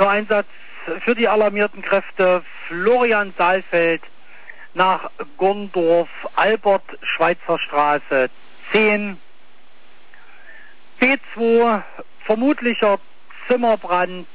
Einsatz für die alarmierten Kräfte Florian Saalfeld nach Gondorf, Albert Schweitzer Straße 10. B2, vermutlicher Zimmerbrand